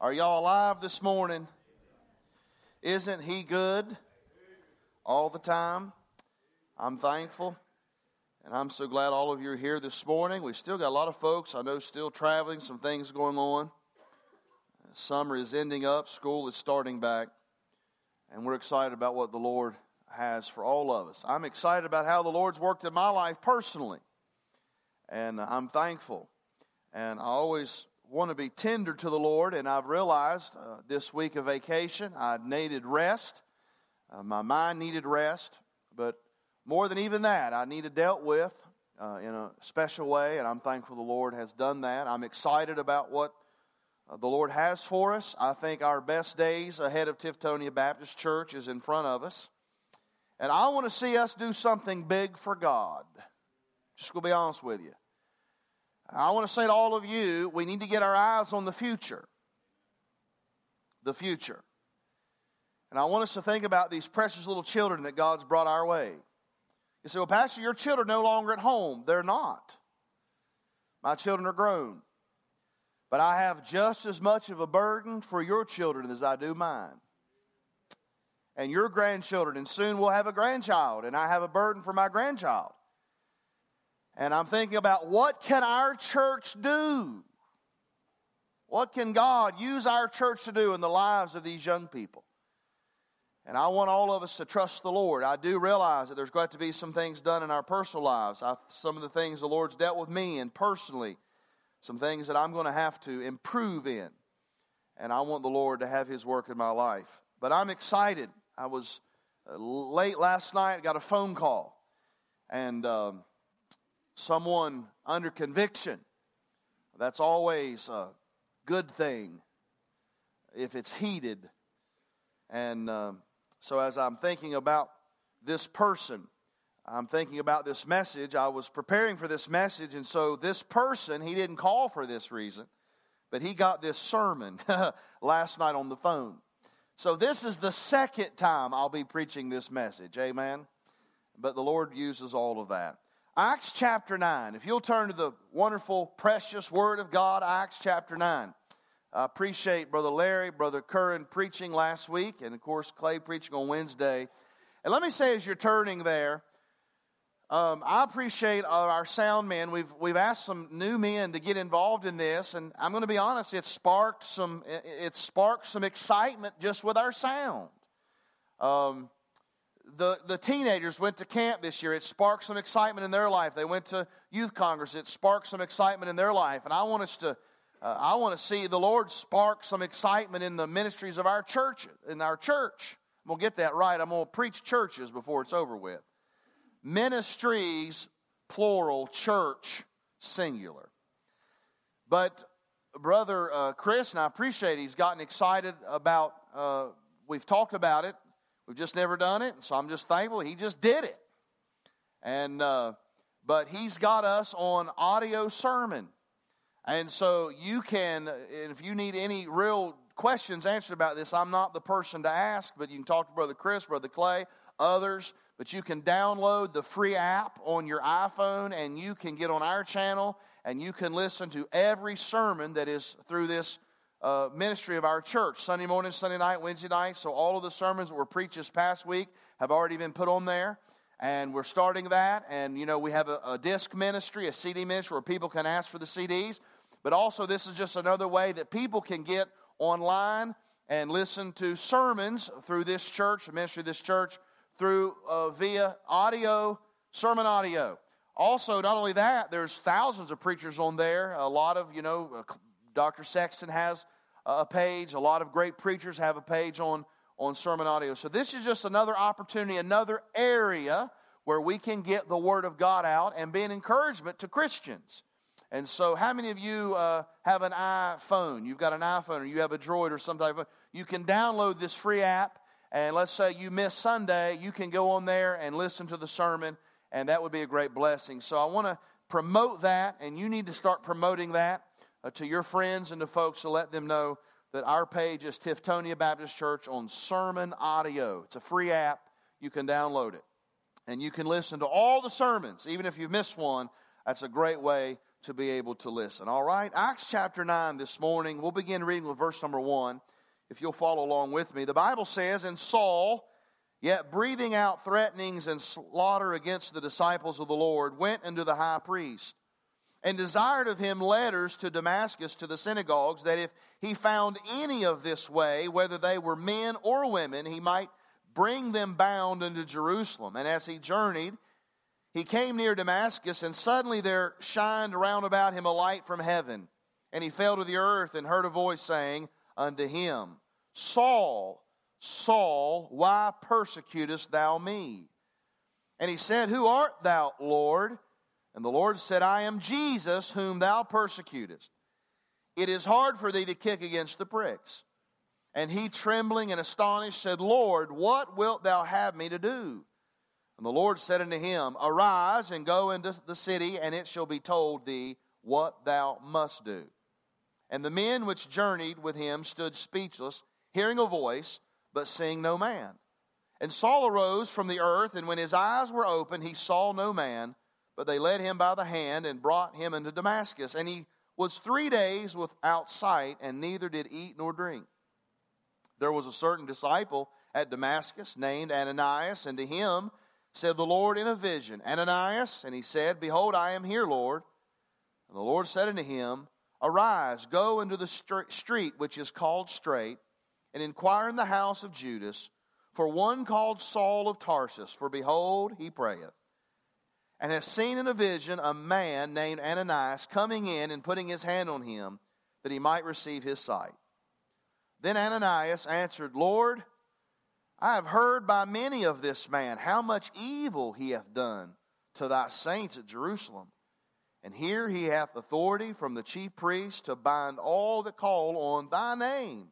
Are y'all alive this morning? Isn't He good all the time? I'm thankful, and I'm so glad all of you are here this morning. We've still got a lot of folks, I know, still traveling, some things going on. Summer is ending up, school is starting back, and we're excited about what the Lord has for all of us. I'm excited about how the Lord's worked in my life personally, and I'm thankful. And I always want to be tender to the Lord, and I've realized this week of vacation I needed rest. My mind needed rest, but more than even that, I needed dealt with in a special way, and I'm thankful the Lord has done that. I'm excited about what the Lord has for us. I think our best days ahead of Tiftonia Baptist Church is in front of us, and I want to see us do something big for God. Just going to be honest with you. I want to say to all of you, we need to get our eyes on the future. The future. And I want us to think about these precious little children that God's brought our way. You say, well, Pastor, your children are no longer at home. They're not. My children are grown. But I have just as much of a burden for your children as I do mine. And your grandchildren, and soon we'll have a grandchild, and I have a burden for my grandchild. And I'm thinking about, what can our church do? What can God use our church to do in the lives of these young people? And I want all of us to trust the Lord. I do realize that there's got to be some things done in our personal lives. Some of the things the Lord's dealt with me in personally, some things that I'm going to have to improve in. And I want the Lord to have His work in my life. But I'm excited. I was late last night, got a phone call. And someone under conviction. That's always a good thing if it's heated. And so as I'm thinking about this person, I'm thinking about this message. I was preparing for this message, and so this person, he didn't call for this reason, but he got this sermon last night on the phone. So this is the second time I'll be preaching this message, amen? But the Lord uses all of that. Acts chapter 9. If you'll turn to the wonderful, precious Word of God, Acts chapter 9. I appreciate Brother Larry, Brother Curran preaching last week, and of course Clay preaching on Wednesday. And let me say, as you're turning there, I appreciate our sound men. We've asked some new men to get involved in this, and I'm going to be honest, it sparked some excitement just with our sound. The teenagers went to camp this year. It sparked some excitement in their life. They went to youth congress. It sparked some excitement in their life. And I want to see the Lord spark some excitement in the ministries of our church. In our church, I'm going to get that right. I'm going to preach churches before it's over with. Ministries, plural, church, singular. But Brother Chris, and I appreciate he's gotten excited about. We've talked about it. We've just never done it, so I'm just thankful he just did it. And but he's got us on audio sermon. And so you can, if you need any real questions answered about this, I'm not the person to ask, but you can talk to Brother Chris, Brother Clay, others. But you can download the free app on your iPhone, and you can get on our channel, and you can listen to every sermon that is through this ministry of our church, Sunday morning, Sunday night, Wednesday night. So all of the sermons that were preached this past week have already been put on there, and we're starting that. And you know, we have a disc ministry, a CD ministry where people can ask for the CDs, but also this is just another way that people can get online and listen to sermons through this church, the ministry of this church, through via audio, sermon audio. Also, not only that, there's thousands of preachers on there. A lot of, Dr. Sexton has a page. A lot of great preachers have a page on sermon audio. So this is just another opportunity, another area where we can get the Word of God out and be an encouragement to Christians. And so how many of you have an iPhone? You've got an iPhone, or you have a Droid or some type of... You can download this free app, and let's say you miss Sunday, you can go on there and listen to the sermon, and that would be a great blessing. So I want to promote that, and you need to start promoting that to your friends and to folks to let them know that our page is Tiftonia Baptist Church on sermon audio. It's a free app. You can download it. And you can listen to all the sermons. Even if you missed one, that's a great way to be able to listen. All right, Acts chapter 9 this morning. We'll begin reading with verse number 1. If you'll follow along with me. The Bible says, "And Saul, yet breathing out threatenings and slaughter against the disciples of the Lord, went unto the high priest, and desired of him letters to Damascus to the synagogues, that if he found any of this way, whether they were men or women, he might bring them bound unto Jerusalem. And as he journeyed, he came near Damascus, and suddenly there shined round about him a light from heaven. And he fell to the earth, and heard a voice saying unto him, Saul, Saul, why persecutest thou me? And he said, Who art thou, Lord? And the Lord said, I am Jesus, whom thou persecutest. It is hard for thee to kick against the pricks. And he, trembling and astonished, said, Lord, what wilt thou have me to do? And the Lord said unto him, Arise and go into the city, and it shall be told thee what thou must do. And the men which journeyed with him stood speechless, hearing a voice, but seeing no man. And Saul arose from the earth, and when his eyes were opened, he saw no man, but they led him by the hand and brought him into Damascus. And he was 3 days without sight, and neither did eat nor drink. There was a certain disciple at Damascus named Ananias, and to him said the Lord in a vision, Ananias, and he said, Behold, I am here, Lord. And the Lord said unto him, Arise, go into the street which is called Straight, and inquire in the house of Judas for one called Saul of Tarsus. For behold, he prayeth, and has seen in a vision a man named Ananias coming in and putting his hand on him, that he might receive his sight. Then Ananias answered, Lord, I have heard by many of this man how much evil he hath done to thy saints at Jerusalem. And here he hath authority from the chief priests to bind all that call on thy name.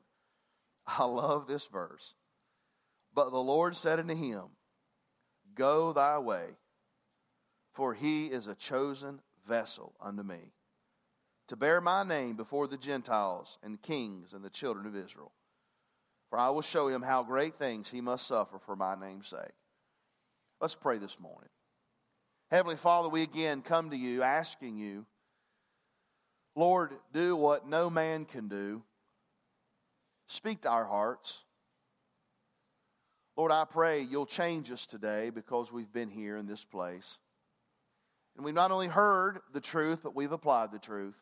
I love this verse. But the Lord said unto him, Go thy way, for he is a chosen vessel unto me, to bear my name before the Gentiles and kings and the children of Israel. For I will show him how great things he must suffer for my name's sake. Let's pray this morning. Heavenly Father, we again come to you asking you, Lord, do what no man can do. Speak to our hearts. Lord, I pray you'll change us today because we've been here in this place. And we've not only heard the truth, but we've applied the truth.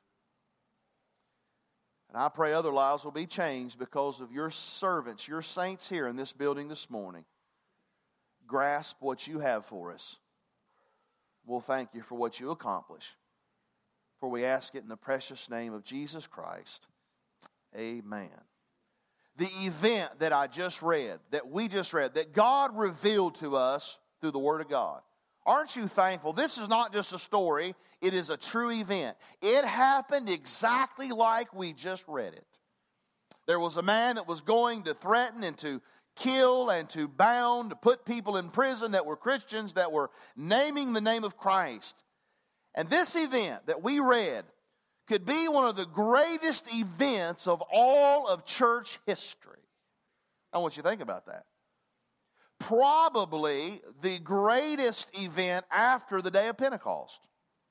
And I pray other lives will be changed because of your servants, your saints here in this building this morning. Grasp what you have for us. We'll thank you for what you accomplish. For we ask it in the precious name of Jesus Christ. Amen. The event that I just read, that we just read, that God revealed to us through the Word of God. Aren't you thankful? This is not just a story. It is a true event. It happened exactly like we just read it. There was a man that was going to threaten and to kill and to bound, to put people in prison that were Christians, that were naming the name of Christ. And this event that we read could be one of the greatest events of all of church history. I want you to think about that. Probably the greatest event after the day of Pentecost.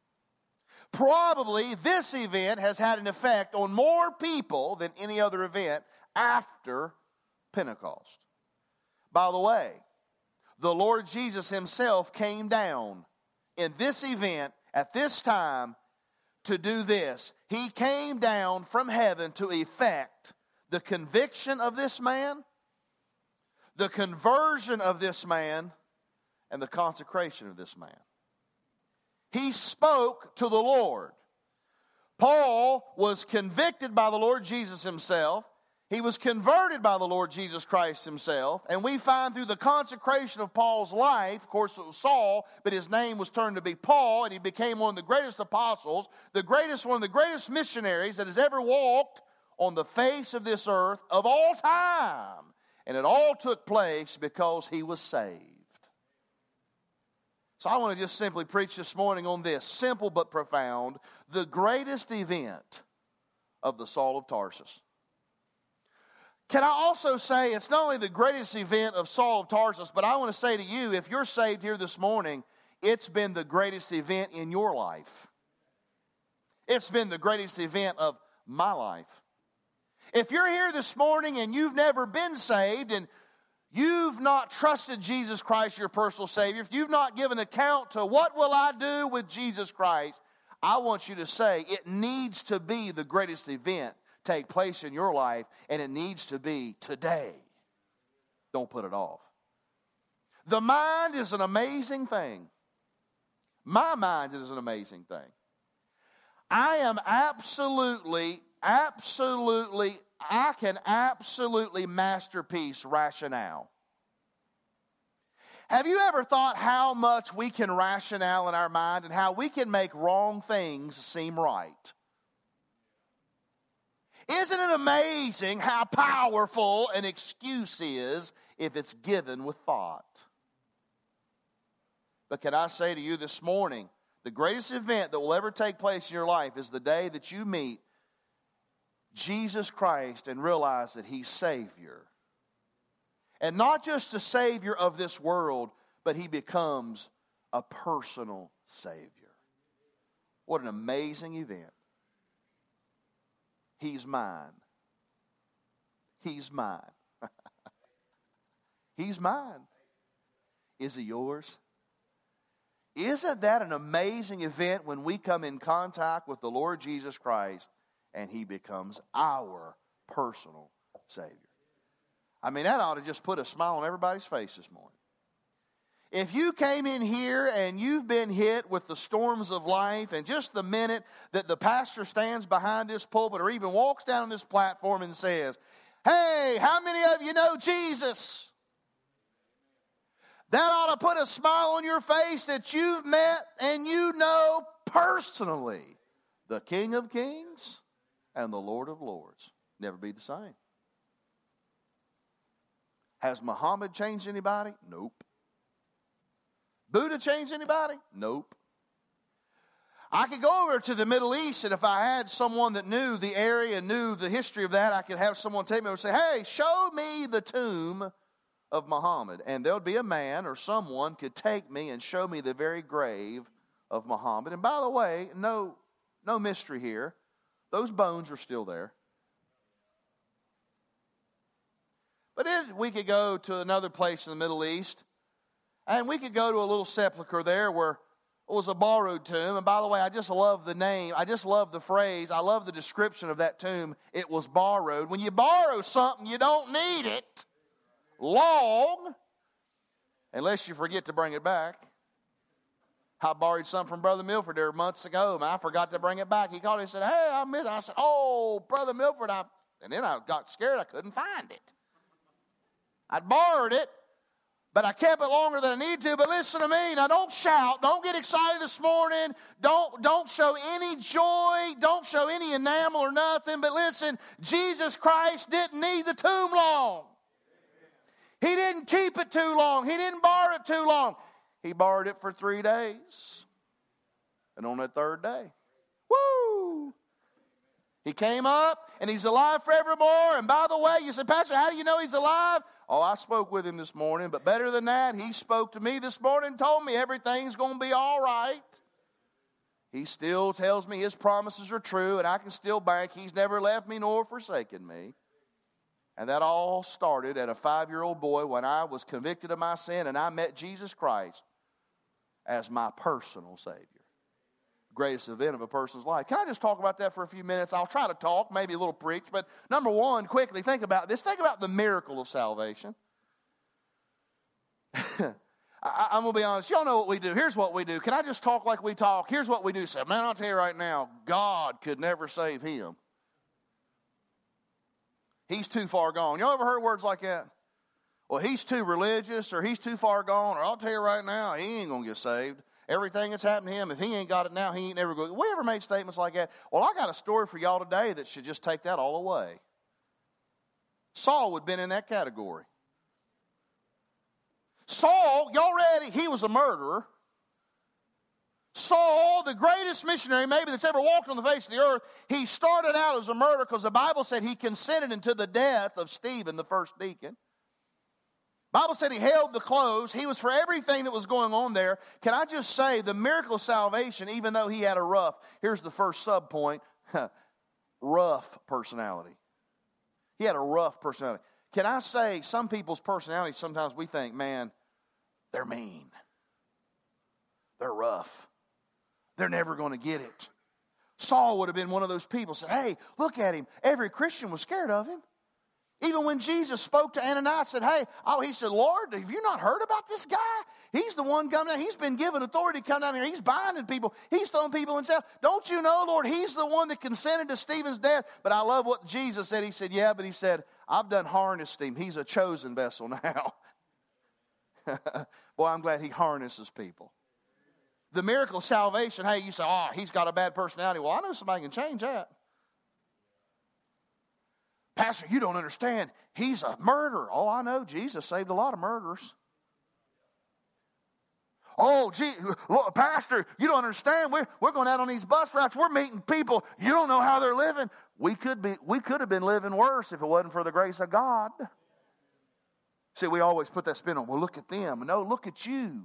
Probably this event has had an effect on more people than any other event after Pentecost. By the way, the Lord Jesus himself came down in this event at this time to do this. He came down from heaven to effect the conviction of this man, the conversion of this man, and the consecration of this man. He spoke to the Lord. Paul was convicted by the Lord Jesus himself. He was converted by the Lord Jesus Christ himself. And we find through the consecration of Paul's life, of course it was Saul, but his name was turned to be Paul, and he became one of the greatest apostles, one of the greatest missionaries that has ever walked on the face of this earth of all time. And it all took place because he was saved. So I want to just simply preach this morning on this, simple but profound, the greatest event of the Saul of Tarsus. Can I also say it's not only the greatest event of Saul of Tarsus, but I want to say to you, if you're saved here this morning, it's been the greatest event in your life. It's been the greatest event of my life. If you're here this morning and you've never been saved and you've not trusted Jesus Christ, your personal Savior, if you've not given account to what will I do with Jesus Christ, I want you to say it needs to be the greatest event take place in your life, and it needs to be today. Don't put it off. The mind is an amazing thing. My mind is an amazing thing. I can absolutely masterpiece rationale. Have you ever thought how much we can rationale in our mind and how we can make wrong things seem right? Isn't it amazing how powerful an excuse is if it's given with thought? But can I say to you this morning, the greatest event that will ever take place in your life is the day that you meet Jesus Christ and realize that He's Savior. And not just the Savior of this world, but He becomes a personal Savior. What an amazing event. He's mine. He's mine. He's mine. Is He yours? Isn't that an amazing event when we come in contact with the Lord Jesus Christ and He becomes our personal Savior? I mean, that ought to just put a smile on everybody's face this morning. If you came in here and you've been hit with the storms of life, and just the minute that the pastor stands behind this pulpit or even walks down on this platform and says, "Hey, how many of you know Jesus?" That ought to put a smile on your face that you've met and you know personally the King of Kings and the Lord of Lords. Never be the same. Has Muhammad changed anybody? Nope. Buddha changed anybody? Nope. I could go over to the Middle East, and if I had someone that knew the area and knew the history of that, I could have someone take me and say, "Hey, show me the tomb of Muhammad." And there would be a man or someone could take me and show me the very grave of Muhammad. And by the way, no mystery here. Those bones are still there. But we could go to another place in the Middle East, and we could go to a little sepulcher there where it was a borrowed tomb. And by the way, I just love the name. I just love the phrase. I love the description of that tomb. It was borrowed. When you borrow something, you don't need it long unless you forget to bring it back. I borrowed some from Brother Milford there months ago, and I forgot to bring it back. He called me and said, "Hey, I missed it." I said, "Oh, Brother Milford," and then I got scared. I couldn't find it. I'd borrowed it, but I kept it longer than I needed to. But listen to me. Now, don't shout. Don't get excited this morning. Don't show any joy. Don't show any enamel or nothing. But listen, Jesus Christ didn't need the tomb long. He didn't keep it too long. He didn't borrow it too long. He borrowed it for 3 days. And on that third day, woo! He came up, and He's alive forevermore. And by the way, you say, "Pastor, how do you know He's alive?" Oh, I spoke with Him this morning, but better than that, He spoke to me this morning and told me everything's going to be all right. He still tells me His promises are true, and I can still bank. He's never left me nor forsaken me. And that all started at a 5-year-old boy when I was convicted of my sin, and I met Jesus Christ as my personal Savior. Greatest event of a person's life. Can I just talk about that for a few minutes? I'll try to talk, maybe a little preach, but number one, quickly, think about this. Think about the miracle of salvation. I'm going to be honest. Y'all know what we do. Here's what we do. Can I just talk like we talk? Here's what we do. Say, man, I'll tell you right now, God could never save him. He's too far gone. Y'all ever heard words like that? Well, he's too religious, or he's too far gone, or I'll tell you right now, he ain't going to get saved. Everything that's happened to him, if he ain't got it now, he ain't never going to. We ever made statements like that? Well, I got a story for y'all today that should just take that all away. Saul would have been in that category. Saul, y'all ready? He was a murderer. Saul, the greatest missionary maybe that's ever walked on the face of the earth, he started out as a murderer because the Bible said he consented unto the death of Stephen, the first deacon. Bible said he held the clothes. He was for everything that was going on there. Can I just say, the miracle of salvation, even though he had a rough, here's the first sub point, rough personality. He had a rough personality. Can I say, some people's personalities, sometimes we think, man, they're mean. They're rough. They're never going to get it. Saul would have been one of those people who said, hey, look at him. Every Christian was scared of him. Even when Jesus spoke to Ananias, said, hey, he said, Lord, have you not heard about this guy? He's the one coming down. He's been given authority to come down here. He's binding people. He's throwing people in jail. Don't you know, Lord, he's the one that consented to Stephen's death. But I love what Jesus said. He said, yeah, but he said, I've done harnessed him. He's a chosen vessel now. Boy, I'm glad he harnesses people. The miracle of salvation, hey, you say, oh, he's got a bad personality. Well, I know somebody can change that. Pastor, you don't understand. He's a murderer. Oh, I know. Jesus saved a lot of murderers. Oh, look, Pastor, you don't understand. We're going out on these bus routes. We're meeting people. You don't know how they're living. We could have been living worse if it wasn't for the grace of God. See, we always put that spin on, well, look at them. No, look at you.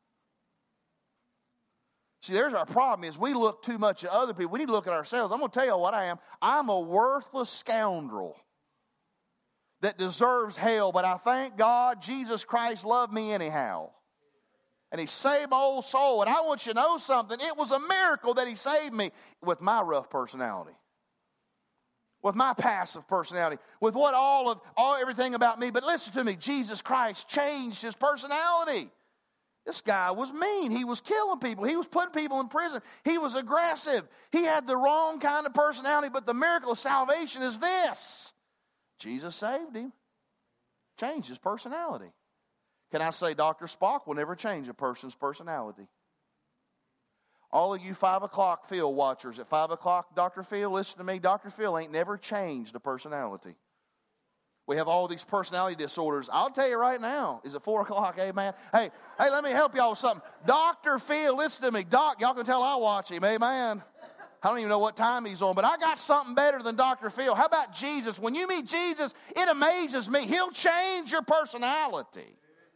See, there's our problem is we look too much at other people. We need to look at ourselves. I'm going to tell you what I am. I'm a worthless scoundrel that deserves hell, but I thank God Jesus Christ loved me anyhow. And he saved my old soul. And I want you to know something. It was a miracle that he saved me with my rough personality. With my passive personality. With what everything about me. But listen to me. Jesus Christ changed his personality. This guy was mean. He was killing people. He was putting people in prison. He was aggressive. He had the wrong kind of personality. But the miracle of salvation is this. Jesus saved him. Changed his personality. Can I say Dr. Spock will never change a person's personality? All of you 5 o'clock Phil watchers, at 5 o'clock, Dr. Phil, listen to me. Dr. Phil ain't never changed a personality. We have all these personality disorders. I'll tell you right now. Is it 4 o'clock? Amen. Hey, let me help y'all with something. Dr. Phil, listen to me. Doc, y'all can tell I watch him. Amen. I don't even know what time he's on, but I got something better than Dr. Phil. How about Jesus? When you meet Jesus, it amazes me. He'll change your personality.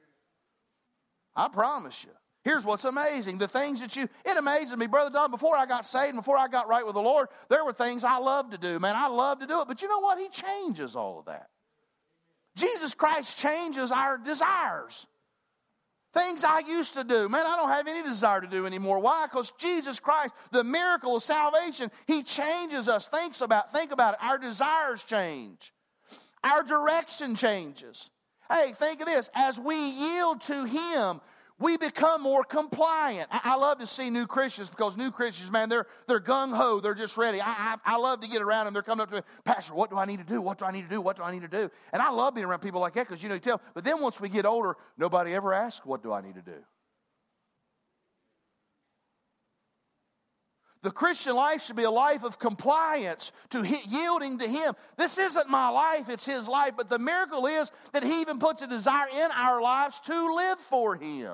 I promise you. Here's what's amazing. The things that it amazes me. Brother Don, before I got saved and before I got right with the Lord, there were things I loved to do. Man, I love to do it. But you know what? He changes all of that. Jesus Christ changes our desires. Things I used to do, man, I don't have any desire to do anymore. Why? Because Jesus Christ, the miracle of salvation, he changes us. Think about it. Our desires change. Our direction changes. Hey, think of this. As we yield to him, we become more compliant. I love to see new Christians because new Christians, man, they're gung-ho. They're just ready. I love to get around them. They're coming up to me, Pastor, what do I need to do? What do I need to do? What do I need to do? And I love being around people like that because, you tell. But then once we get older, nobody ever asks, what do I need to do? The Christian life should be a life of compliance, to yielding to him. This isn't my life, it's his life. But the miracle is that he even puts a desire in our lives to live for him.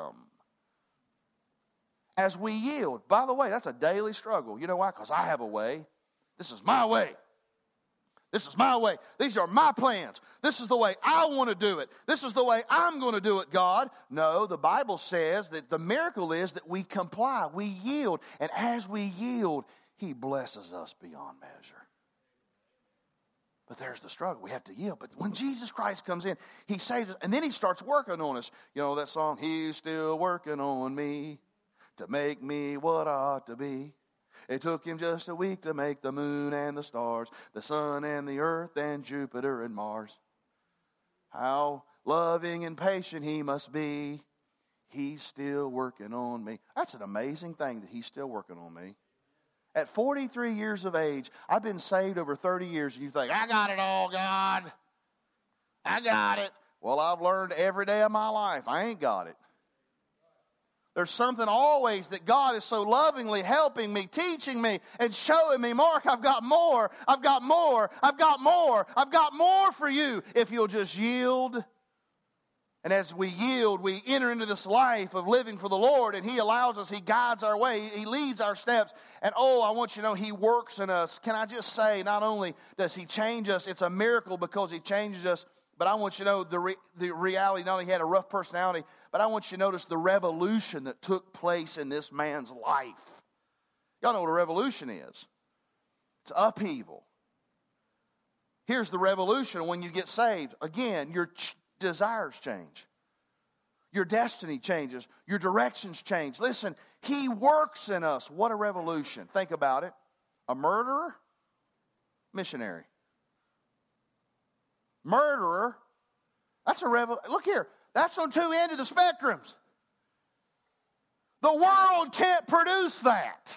As we yield. By the way, that's a daily struggle. You know why? Because I have a way. This is my way. This is my way. These are my plans. This is the way I want to do it. This is the way I'm going to do it, God. No, the Bible says that the miracle is that we comply, we yield. And as we yield, he blesses us beyond measure. But there's the struggle. We have to yield. But when Jesus Christ comes in, he saves us. And then he starts working on us. You know that song, He's still working on me to make me what I ought to be. It took him just a week to make the moon and the stars, the sun and the earth and Jupiter and Mars. How loving and patient he must be. He's still working on me. That's an amazing thing that he's still working on me. At 43 years of age, I've been saved over 30 years, and you think, I got it all, God. I got it. Well, I've learned every day of my life, I ain't got it. There's something always that God is so lovingly helping me, teaching me, and showing me, Mark, I've got more, I've got more, I've got more, I've got more for you if you'll just yield. And as we yield, we enter into this life of living for the Lord, and he allows us, he guides our way, he leads our steps. And I want you to know he works in us. Can I just say, not only does he change us, it's a miracle because he changes us, But I want you to know the reality, not only he had a rough personality, but I want you to notice the revolution that took place in this man's life. Y'all know what a revolution is. It's upheaval. Here's the revolution when you get saved. Again, your desires change. Your destiny changes. Your directions change. Listen, he works in us. What a revolution. Think about it. A murderer, missionary. Murderer, that's a revolution. Look here, that's on two ends of the spectrums. The world can't produce that.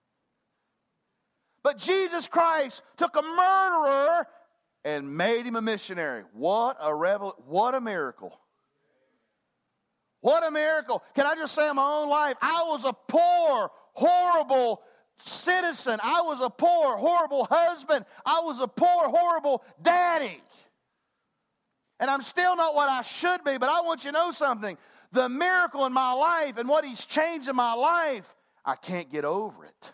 But Jesus Christ took a murderer and made him a missionary. What a miracle. What a miracle. Can I just say in my own life, I was a poor, horrible citizen. I was a poor, horrible husband. I was a poor, horrible daddy. And I'm still not what I should be, but I want you to know something. The miracle in my life and what he's changed in my life, I can't get over it.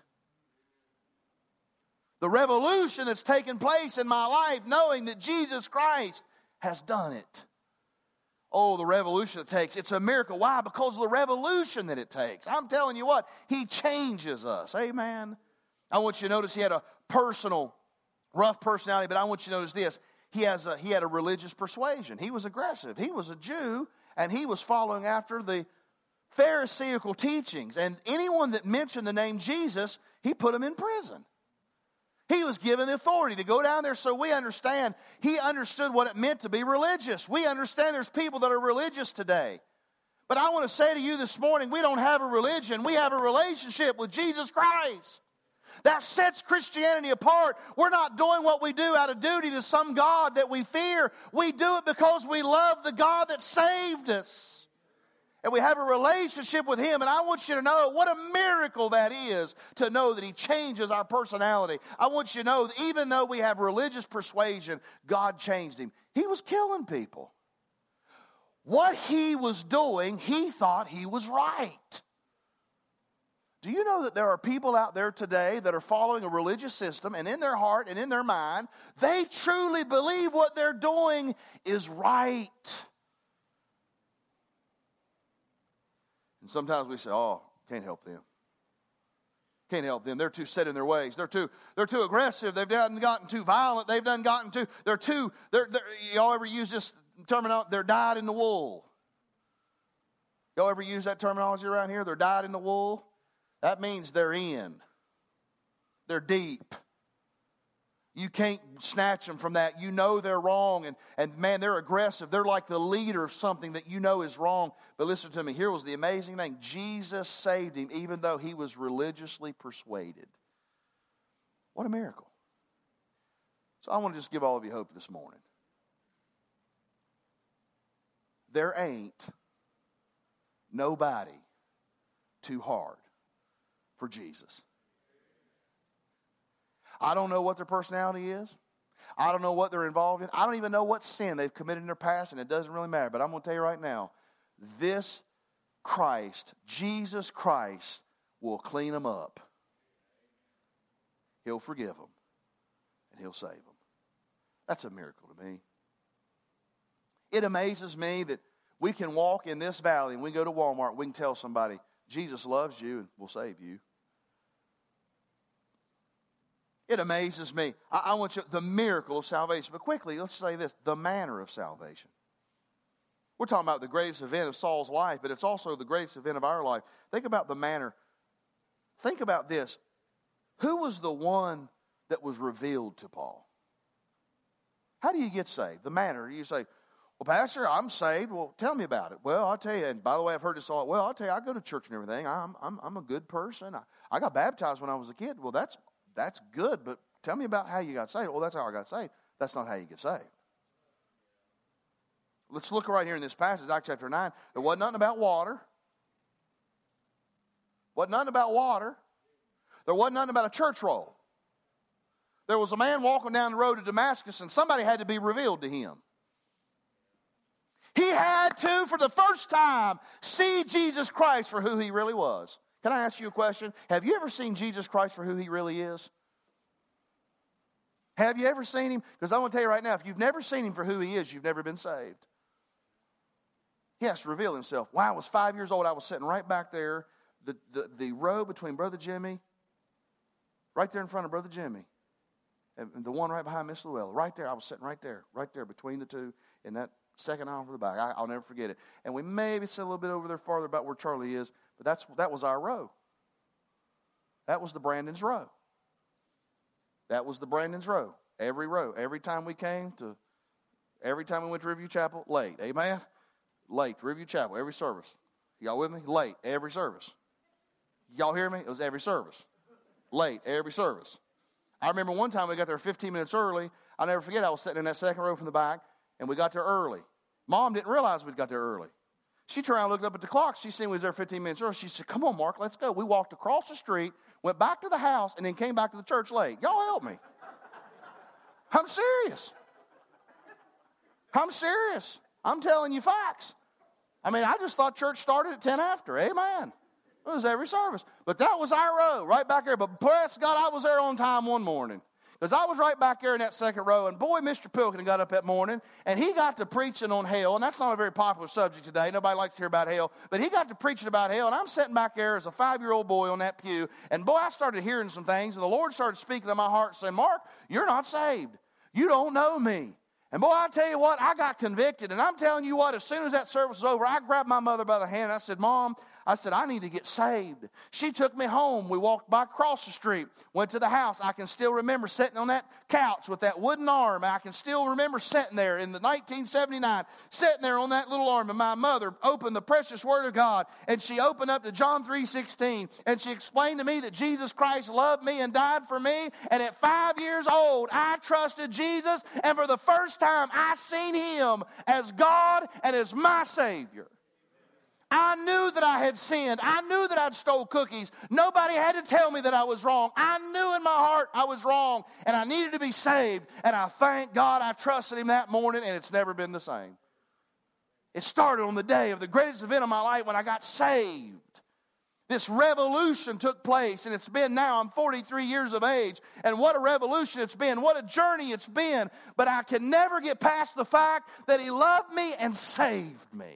The revolution that's taken place in my life, knowing that Jesus Christ has done it. Oh, the revolution it takes. It's a miracle. Why? Because of the revolution that it takes. I'm telling you what, he changes us. Amen. I want you to notice he had a rough personality, but I want you to notice this. He had a religious persuasion. He was aggressive. He was a Jew, and he was following after the Pharisaical teachings. And anyone that mentioned the name Jesus, he put him in prison. He was given the authority to go down there, so we understand. He understood what it meant to be religious. We understand there's people that are religious today. But I want to say to you this morning, we don't have a religion. We have a relationship with Jesus Christ. That sets Christianity apart. We're not doing what we do out of duty to some God that we fear. We do it because we love the God that saved us. And we have a relationship with him. And I want you to know what a miracle that is to know that he changes our personality. I want you to know that even though we have religious persuasion, God changed him. He was killing people. What he was doing, he thought he was right. Do you know that there are people out there today that are following a religious system, and in their heart and in their mind, they truly believe what they're doing is right? And sometimes we say, oh, can't help them. Can't help them. They're too set in their ways. They're too aggressive. They've done gotten too violent. Y'all ever use this terminology? They're dyed in the wool. Y'all ever use that terminology around here? They're dyed in the wool. That means they're in. They're deep. You can't snatch them from that. You know they're wrong. And man, they're aggressive. They're like the leader of something that you know is wrong. But listen to me. Here was the amazing thing. Jesus saved him even though he was religiously persuaded. What a miracle. So I want to just give all of you hope this morning. There ain't nobody too hard for Jesus. I don't know what their personality is. I don't know what they're involved in. I don't even know what sin they've committed in their past, and it doesn't really matter. But I'm going to tell you right now, this Christ, Jesus Christ, will clean them up. He'll forgive them, and he'll save them. That's a miracle to me. It amazes me that we can walk in this valley, and we go to Walmart, we can tell somebody, Jesus loves you and will save you. It amazes me. I want you, the miracle of salvation. But quickly, let's say this, the manner of salvation. We're talking about the greatest event of Saul's life, but it's also the greatest event of our life. Think about the manner. Think about this. Who was the one that was revealed to Paul? How do you get saved? The manner. You say, well, Pastor, I'm saved. Well, tell me about it. Well, I'll tell you. And by the way, I've heard this all. Well, I'll tell you, I go to church and everything. I'm a good person. I got baptized when I was a kid. Well, that's good, but tell me about how you got saved. Well, that's how I got saved. That's not how you get saved. Let's look right here in this passage, Acts chapter 9. There wasn't nothing about water. Wasn't nothing about water. There wasn't nothing about a church roll. There was a man walking down the road to Damascus, and somebody had to be revealed to him. He had to, for the first time, see Jesus Christ for who he really was. Can I ask you a question? Have you ever seen Jesus Christ for who he really is? Have you ever seen him? Because I want to tell you right now, if you've never seen him for who he is, you've never been saved. He has to reveal himself. When I was 5 years old, I was sitting right back there, the row between Brother Jimmy, right there in front of Brother Jimmy, and the one right behind Miss Llewellyn. Right there, I was sitting right there between the two in that second aisle from the back. I'll never forget it. And we maybe sit a little bit over there farther about where Charlie is, but that was our row. That was the Brandon's row. That was the Brandon's row. Every row. Every time we went to Riverview Chapel, late. Amen? Late. Riverview Chapel, every service. Y'all with me? Late. Every service. Y'all hear me? It was every service. Late. Every service. I remember one time we got there 15 minutes early. I'll never forget, I was sitting in that second row from the back, and we got there early. Mom didn't realize we'd got there early. She turned around and looked up at the clock. She seen we was there 15 minutes early. She said, come on, Mark, let's go. We walked across the street, went back to the house, and then came back to the church late. Y'all help me. I'm serious. I'm serious. I'm telling you facts. I mean, I just thought church started at 10 after. Amen. It was every service. But that was our row, right back there. But bless God, I was there on time one morning. Because I was right back there in that second row, and boy, Mr. Pilkington got up that morning, and he got to preaching on hell, and that's not a very popular subject today. Nobody likes to hear about hell, but he got to preaching about hell, and I'm sitting back there as a 5-year-old boy on that pew, and boy, I started hearing some things, and the Lord started speaking to my heart, saying, Mark, you're not saved. You don't know me. And boy, I tell you what, I got convicted, and I'm telling you what, as soon as that service was over, I grabbed my mother by the hand, and I said, Mom, I need to get saved. She took me home. We walked by across the street, went to the house. I can still remember sitting on that couch with that wooden arm. I can still remember sitting there in the 1979, sitting there on that little arm, and my mother opened the precious Word of God, and she opened up to John 3:16, and she explained to me that Jesus Christ loved me and died for me, and at 5 years old, I trusted Jesus, and for the first time, I seen Him as God and as my Savior. I knew that I had sinned. I knew that I'd stole cookies. Nobody had to tell me that I was wrong. I knew in my heart I was wrong, and I needed to be saved. And I thank God I trusted Him that morning, and it's never been the same. It started on the day of the greatest event of my life when I got saved. This revolution took place, and it's been now, I'm 43 years of age, and what a revolution it's been. What a journey it's been. But I can never get past the fact that He loved me and saved me.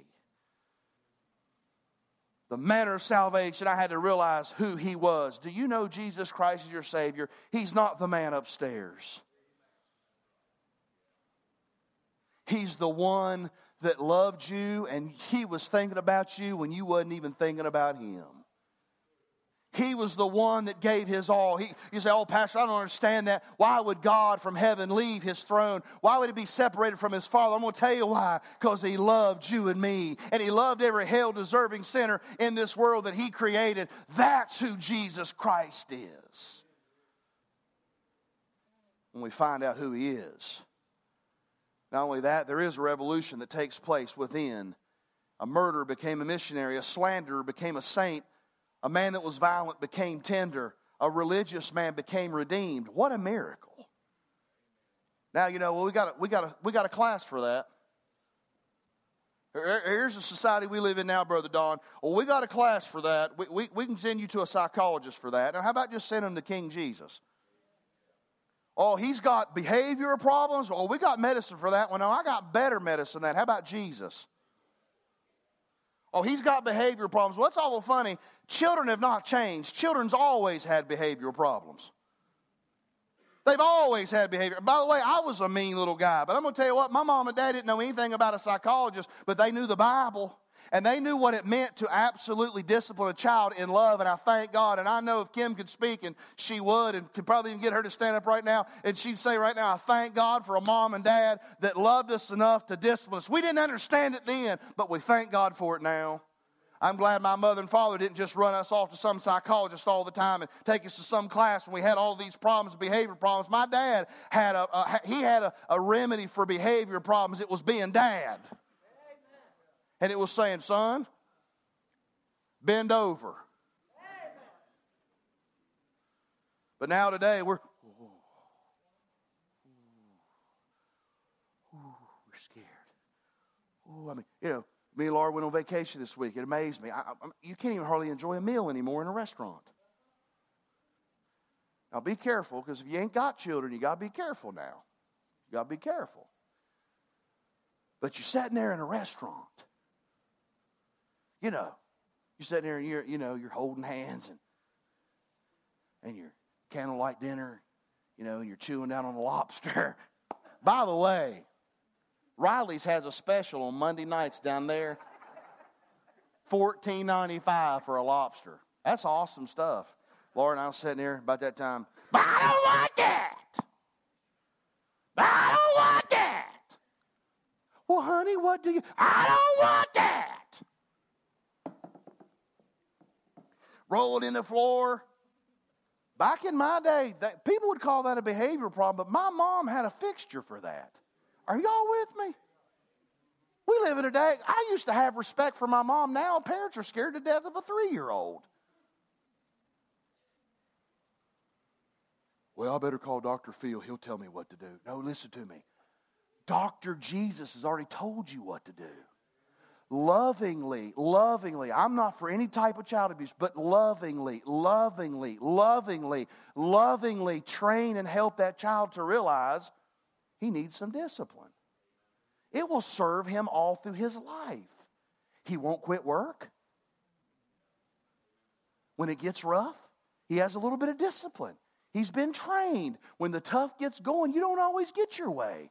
The manner of salvation, I had to realize who He was. Do you know Jesus Christ is your Savior? He's not the man upstairs. He's the one that loved you, and He was thinking about you when you wasn't even thinking about Him. He was the one that gave His all. You say, oh, Pastor, I don't understand that. Why would God from heaven leave His throne? Why would He be separated from His Father? I'm going to tell you why. Because He loved you and me. And He loved every hell-deserving sinner in this world that He created. That's who Jesus Christ is. When we find out who He is. Not only that, there is a revolution that takes place within. A murderer became a missionary. A slanderer became a saint. A man that was violent became tender. A religious man became redeemed. What a miracle. Now, you know, well, we got a class for that. Here's the society we live in now, Brother Don. Well, we got a class for that. We can send you to a psychologist for that. Now, how about just send him to King Jesus? Oh, he's got behavioral problems. Oh, we got medicine for that one. No, I got better medicine than that. How about Jesus? Oh, he's got behavioral problems. Well, it's awful funny. Children have not changed. Children's always had behavioral problems. They've always had behavior. By the way, I was a mean little guy. But I'm going to tell you what, my mom and dad didn't know anything about a psychologist, but they knew the Bible. And they knew what it meant to absolutely discipline a child in love. And I thank God. And I know if Kim could speak, and she would, and could probably even get her to stand up right now, and she'd say right now, I thank God for a mom and dad that loved us enough to discipline us. We didn't understand it then, but we thank God for it now. I'm glad my mother and father didn't just run us off to some psychologist all the time and take us to some class when we had all these problems, behavior problems. My dad had a remedy for behavior problems. It was being dad. And it was saying, son, bend over. But now today we're scared. Me and Laura went on vacation this week. It amazed me. You can't even hardly enjoy a meal anymore in a restaurant. Now be careful, because if you ain't got children, you got to be careful now. You got to be careful. But you're sitting there in a restaurant. You know, you're sitting there and you're holding hands and your candlelight dinner, and you're chewing down on a lobster. By the way, Riley's has a special on Monday nights down there. $14.95 for a lobster. That's awesome stuff. Laura and I was sitting there about that time. But I don't want that. But I don't want that. Well, honey, what do you? I don't want that. Rolled in the floor. Back in my day, people would call that a behavior problem, but my mom had a fixture for that. Are y'all with me? We live in a day, I used to have respect for my mom. Now parents are scared to death of a 3-year-old. Well, I better call Dr. Phil. He'll tell me what to do. No, listen to me. Dr. Jesus has already told you what to do. Lovingly, I'm not for any type of child abuse, but lovingly train and help that child to realize he needs some discipline. It will serve him all through his life. He won't quit work. When it gets rough, he has a little bit of discipline. He's been trained. When the tough gets going, you don't always get your way.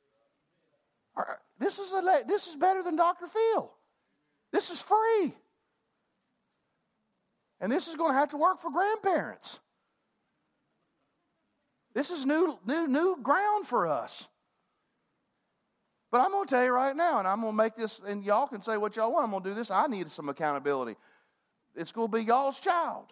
This is better than Dr. Phil. This is free. And this is going to have to work for grandparents. This is new ground for us. But I'm going to tell you right now, and I'm going to make this, and y'all can say what y'all want. I'm going to do this. I need some accountability. It's going to be y'all's child.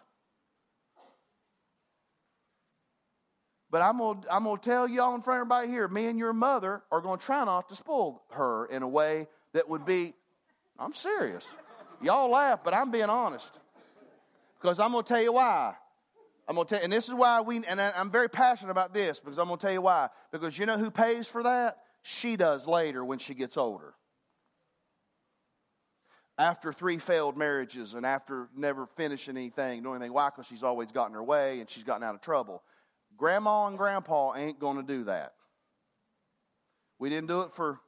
But I'm going to tell y'all in front of everybody here, me and your mother are going to try not to spoil her in a way that would be, I'm serious. Y'all laugh, but I'm being honest. Because I'm going to tell you why. And this is why I'm very passionate about this, because I'm going to tell you why. Because you know who pays for that? She does later when she gets older. After 3 failed marriages and after never finishing anything, doing anything. Why? Because she's always gotten her way and she's gotten out of trouble. Grandma and Grandpa ain't going to do that. We didn't do it for...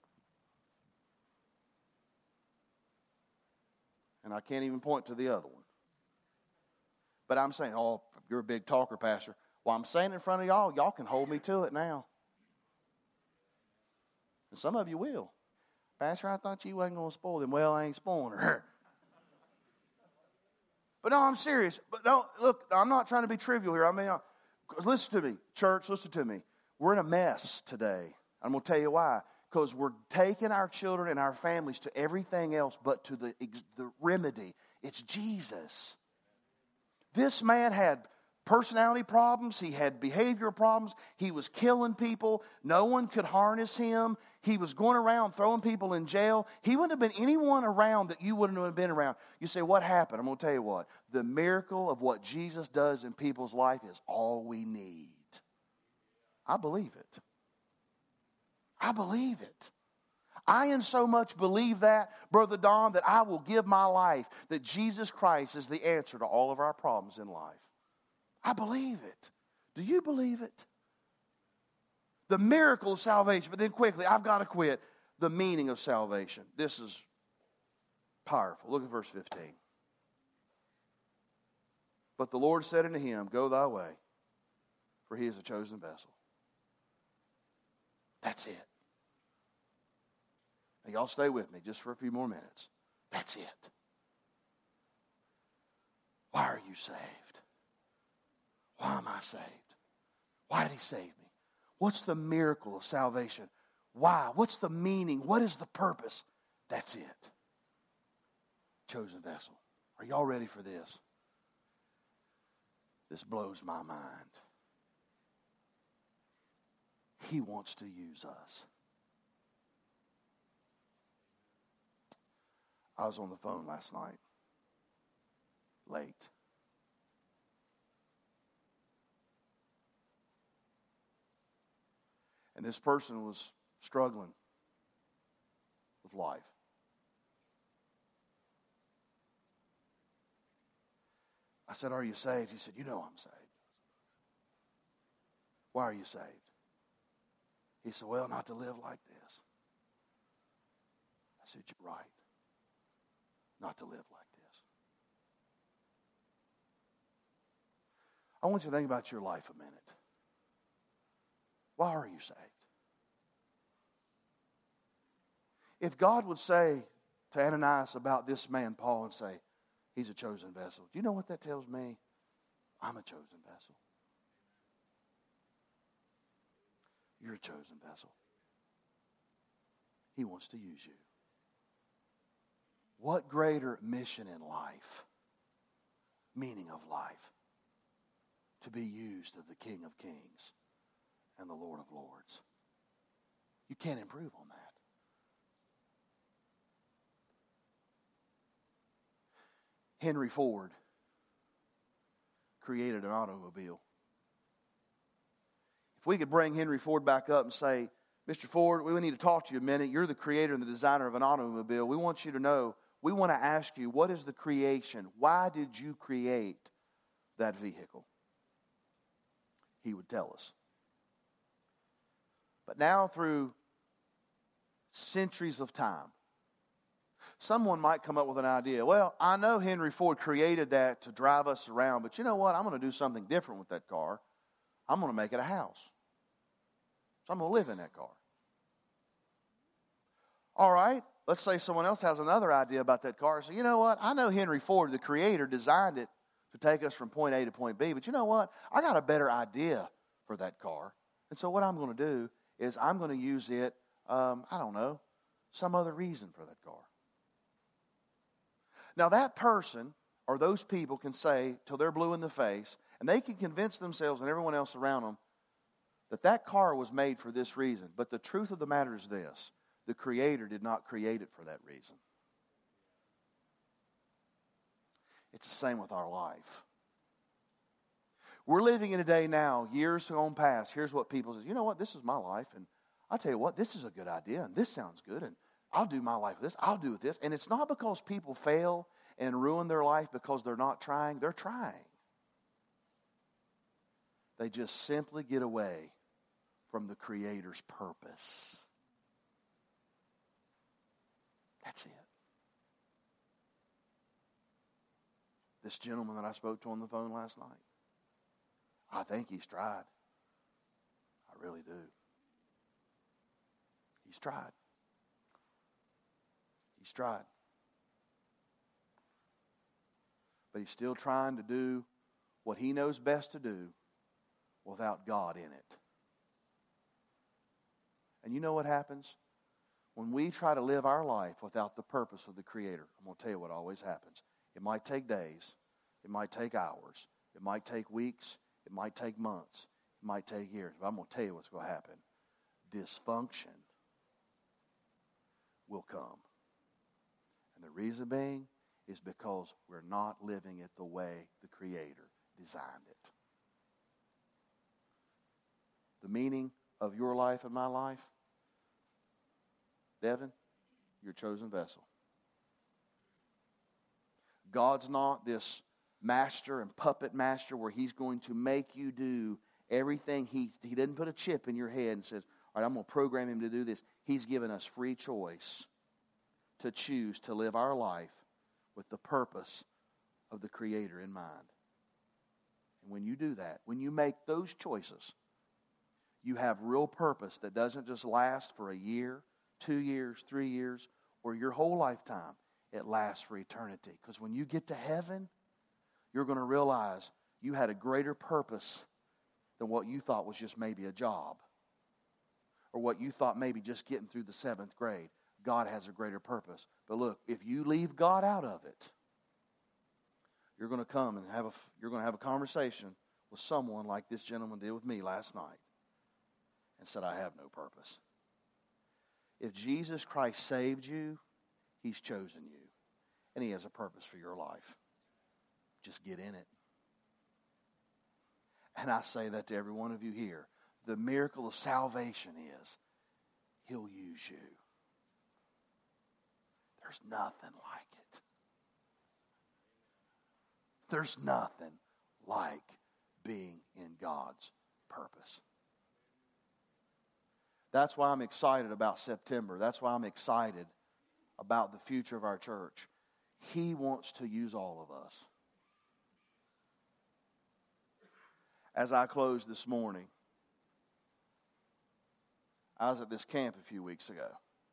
And I can't even point to the other one. But I'm saying, oh, you're a big talker, Pastor. Well, I'm saying in front of y'all, y'all can hold me to it now. And some of you will. Pastor, I thought you wasn't going to spoil them. Well, I ain't spoiling her. But no, I'm serious. But no, look, I'm not trying to be trivial here. I mean, listen to me, church, listen to me. We're in a mess today. I'm going to tell you why. Because we're taking our children and our families to everything else but to the remedy. It's Jesus. This man had personality problems. He had behavioral problems. He was killing people. No one could harness him. He was going around throwing people in jail. He wouldn't have been anyone around that you wouldn't have been around. You say, what happened? I'm going to tell you what. The miracle of what Jesus does in people's life is all we need. I believe it. I believe it. I in so much believe that, Brother Don, that I will give my life that Jesus Christ is the answer to all of our problems in life. I believe it. Do you believe it? The miracle of salvation. But then quickly, I've got to quit. The meaning of salvation. This is powerful. Look at verse 15. But the Lord said unto him, go thy way, for he is a chosen vessel. That's it. Now, y'all stay with me just for a few more minutes. That's it. Why are you saved? Why am I saved? Why did he save me? What's the miracle of salvation? Why? What's the meaning? What is the purpose? That's it. Chosen vessel. Are y'all ready for this? This blows my mind. He wants to use us. I was on the phone last night, late. And this person was struggling with life. I said, are you saved? He said, you know I'm saved. Why are you saved? He said, well, not to live like this. I said, you're right. Not to live like this. I want you to think about your life a minute. Why are you saved? If God would say to Ananias about this man, Paul, and say, he's a chosen vessel, do you know what that tells me? I'm a chosen vessel. You're a chosen vessel. He wants to use you. What greater mission in life, meaning of life, to be used of the King of Kings and the Lord of Lords. You can't improve on that. Henry Ford created an automobile. If we could bring Henry Ford back up and say, Mr. Ford, we need to talk to you a minute. You're the creator and the designer of an automobile. We want you to know, we want to ask you, what is the creation? Why did you create that vehicle? He would tell us. But now through centuries of time, someone might come up with an idea. Well, I know Henry Ford created that to drive us around, but you know what? I'm going to do something different with that car. I'm going to make it a house. So I'm going to live in that car. All right, let's say someone else has another idea about that car. So you know what? I know Henry Ford, the creator, designed it to take us from point A to point B. But you know what? I got a better idea for that car. And so what I'm going to do is I'm going to use it, some other reason for that car. Now that person or those people can say till they're blue in the face, and they can convince themselves and everyone else around them that that car was made for this reason. But the truth of the matter is this: the Creator did not create it for that reason. It's the same with our life. We're living in a day now, years gone past. Here's what people say: you know what, this is my life, and I'll tell you what, this is a good idea, and this sounds good, and I'll do my life with this, I'll do with this. And it's not because people fail and ruin their life because they're not trying. They're trying. They just simply get away from the Creator's purpose. That's it. This gentleman that I spoke to on the phone last night, I think he's tried. I really do. He's tried. He's tried. But he's still trying to do what he knows best to do without God in it. And you know what happens? When we try to live our life without the purpose of the Creator, I'm going to tell you what always happens. It might take days. It might take hours. It might take weeks. It might take months. It might take years. But I'm going to tell you what's going to happen. Dysfunction will come. And the reason being is because we're not living it the way the Creator designed it. The meaning of your life and my life, Devin, you're a chosen vessel. God's not this master and puppet master where He's going to make you do everything. He didn't put a chip in your head and says, all right, I'm going to program him to do this. He's given us free choice to choose to live our life with the purpose of the Creator in mind. And when you do that, when you make those choices, you have real purpose that doesn't just last for a year, 2 years, 3 years, or your whole lifetime. It lasts for eternity. Because when you get to heaven, you're going to realize you had a greater purpose than what you thought was just maybe a job, or what you thought maybe just getting through the 7th grade. God has a greater purpose. But look, if you leave God out of it, you're going to come and you're going to have a conversation with someone like this gentleman did with me last night and said, I have no purpose. If Jesus Christ saved you, He's chosen you, and He has a purpose for your life. Just get in it. And I say that to every one of you here. The miracle of salvation is He'll use you. There's nothing like it. There's nothing like being in God's purpose. That's why I'm excited about September. That's why I'm excited about the future of our church. He wants to use all of us. As I closed this morning, I was at this camp a few weeks ago.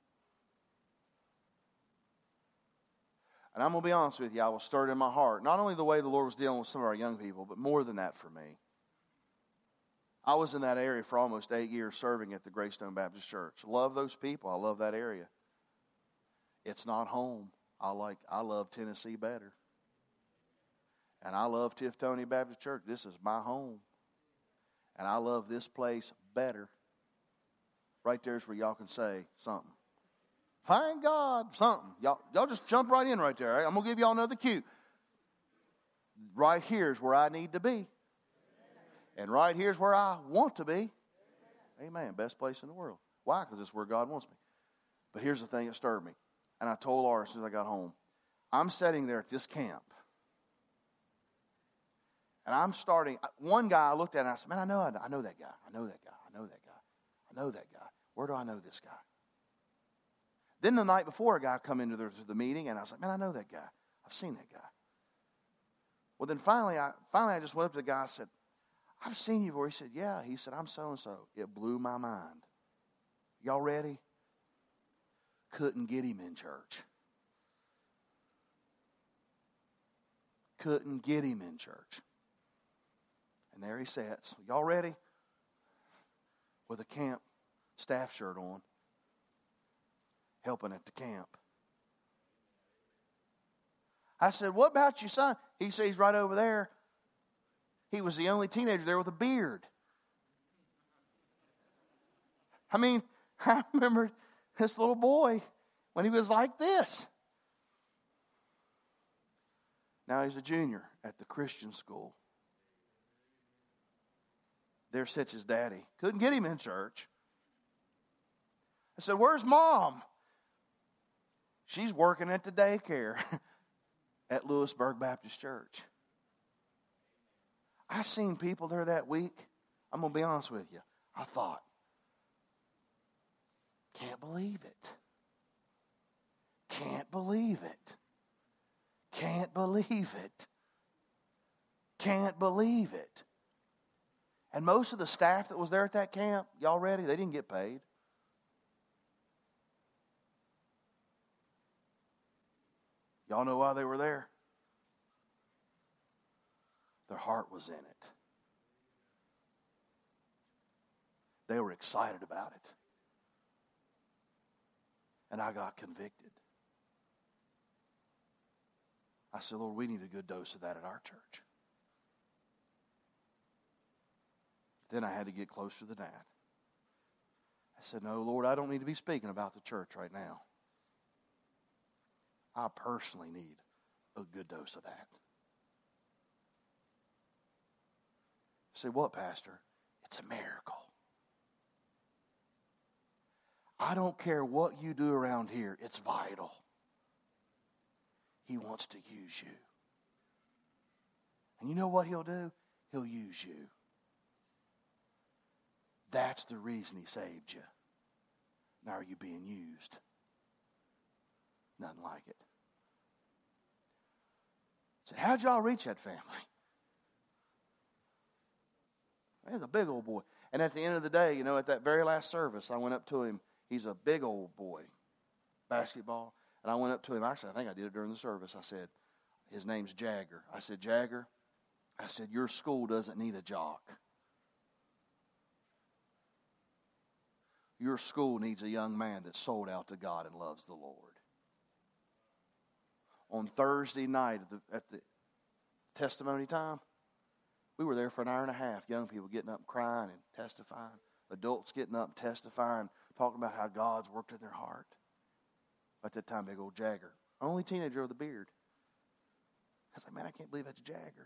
And I'm going to be honest with you, I was stirred in my heart. Not only the way the Lord was dealing with some of our young people, but more than that for me. I was in that area for almost 8 years serving at the Greystone Baptist Church. Love those people. I love that area. It's not home. I love Tennessee better. And I love Tiftoney Baptist Church. This is my home. And I love this place better. Right there's where y'all can say something. Thank God, something. Y'all just jump right in right there. Right? I'm going to give y'all another cue. Right here's where I need to be. And right here's where I want to be. Amen. Best place in the world. Why? Because it's where God wants me. But here's the thing that stirred me. And I told Laura as soon as I got home. I'm sitting there at this camp. And I'm starting. One guy I looked at and I said, man, I know that guy. I know that guy. I know that guy. Where do I know this guy? Then the night before, a guy come into the meeting, and I was like, man, I know that guy. I've seen that guy. Well, then finally I just went up to the guy and said, I've seen you before. He said, yeah. He said, I'm so-and-so. It blew my mind. Y'all ready? Couldn't get him in church. Couldn't get him in church. And there he sits. Y'all ready? With a camp staff shirt on. Helping at the camp. I said, what about your son? He said, he's right over there. He was the only teenager there with a beard. I mean, I remember this little boy when he was like this. Now he's a junior at the Christian school. There sits his daddy. Couldn't get him in church. I said, where's mom? She's working at the daycare at Lewisburg Baptist Church. I seen people there that week. I'm going to be honest with you. I thought, can't believe it. Can't believe it. Can't believe it. Can't believe it. And most of the staff that was there at that camp, y'all ready? They didn't get paid. Y'all know why they were there? Their heart was in it. They were excited about it. And I got convicted. I said, Lord, we need a good dose of that at our church. Then I had to get closer than that. I said, no, Lord, I don't need to be speaking about the church right now. I personally need a good dose of that. Say, what, Pastor? It's a miracle. I don't care what you do around here. It's vital. He wants to use you. And you know what he'll do? He'll use you. That's the reason he saved you. Now are you being used? Nothing like it. I said, how'd y'all reach that family? He's a big old boy. And at the end of the day, you know, at that very last service, I went up to him. He's a big old boy, basketball. And I went up to him. Actually, I think I did it during the service. I said, his name's Jagger. I said, Jagger, I said, your school doesn't need a jock. Your school needs a young man that's sold out to God and loves the Lord. On Thursday night at the testimony time, we were there for an hour and a half. Young people getting up and crying and testifying. Adults getting up and testifying, talking about how God's worked in their heart. At that time, big old Jagger. Only teenager with a beard. I was like, man, I can't believe that's Jagger.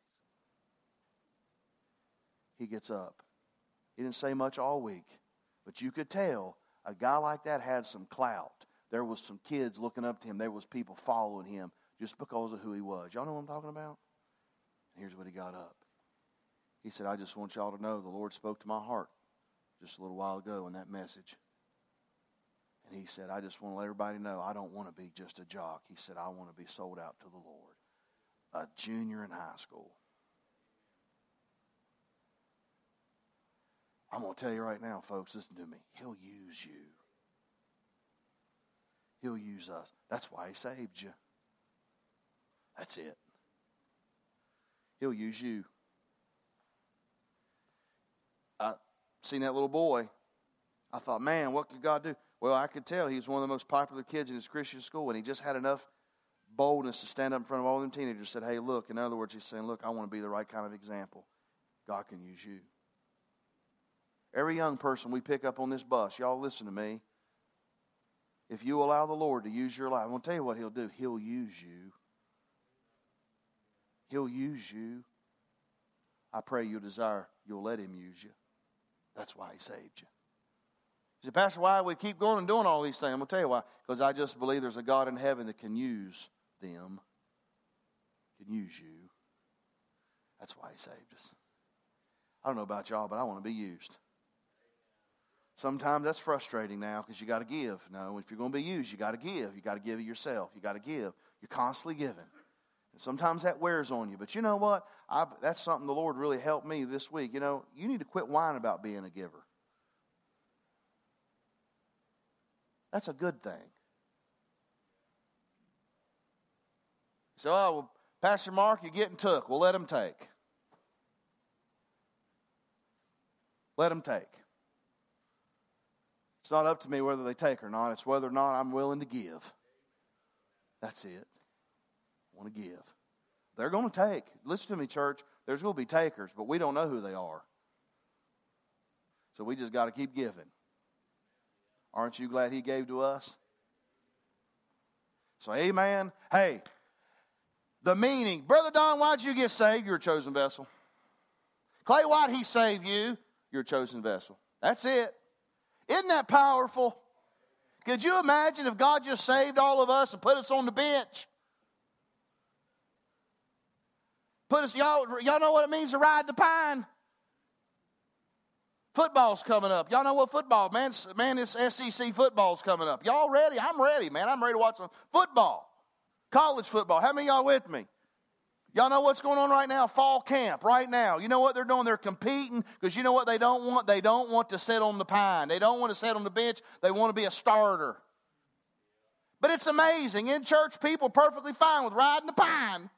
He gets up. He didn't say much all week. But you could tell a guy like that had some clout. There was some kids looking up to him. There was people following him just because of who he was. Y'all know what I'm talking about? Here's what he got up. He said, I just want y'all to know the Lord spoke to my heart just a little while ago in that message. And he said, I just want to let everybody know I don't want to be just a jock. He said, I want to be sold out to the Lord. A junior in high school. I'm going to tell you right now, folks, listen to me. He'll use you. He'll use us. That's why he saved you. That's it. He'll use you. I seen that little boy. I thought, man, what could God do? Well, I could tell he was one of the most popular kids in his Christian school, and he just had enough boldness to stand up in front of all them teenagers and said, hey, look. In other words, he's saying, look, I want to be the right kind of example. God can use you. Every young person we pick up on this bus, y'all listen to me. If you allow the Lord to use your life, I'm going to tell you what he'll do. He'll use you. He'll use you. I pray you'll let him use you. That's why he saved you. You say, Pastor, why we keep going and doing all these things? I'm going to tell you why. Because I just believe there's a God in heaven that can use them, can use you. That's why he saved us. I don't know about y'all, but I want to be used. Sometimes that's frustrating now because you got to give. No, if you're going to be used, you got to give. You got to give of yourself. You got to give. You're constantly giving. And sometimes that wears on you. But you know what? That's something the Lord really helped me this week. You know, you need to quit whining about being a giver. That's a good thing. So, well, Pastor Mark, you're getting took. Well, let him take. Let him take. It's not up to me whether they take or not. It's whether or not I'm willing to give. That's it. I want to give. They're going to take. Listen to me, church. There's going to be takers, but we don't know who they are. So we just got to keep giving. Aren't you glad he gave to us? So, amen. Hey, the meaning. Brother Don, why'd you get saved? You're a chosen vessel. Clay, why'd he save you? You're a chosen vessel. That's it. Isn't that powerful? Could you imagine if God just saved all of us and put us on the bench? Put us, y'all know what it means to ride the pine? Football's coming up. Y'all know what football, man, this SEC football's coming up. Y'all ready? I'm ready, man. I'm ready to watch some football. College football. How many of y'all with me? Y'all know what's going on right now? Fall camp right now. You know what they're doing? They're competing because you know what they don't want? They don't want to sit on the pine. They don't want to sit on the bench. They want to be a starter. But it's amazing. In church, people perfectly fine with riding the pine.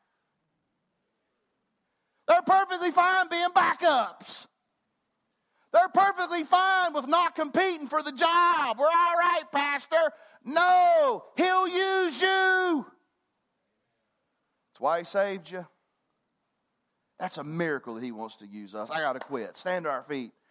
They're perfectly fine being backups. They're perfectly fine with not competing for the job. We're all right, Pastor. No, he'll use you. That's why he saved you. That's a miracle that he wants to use us. I got to quit. Stand to our feet.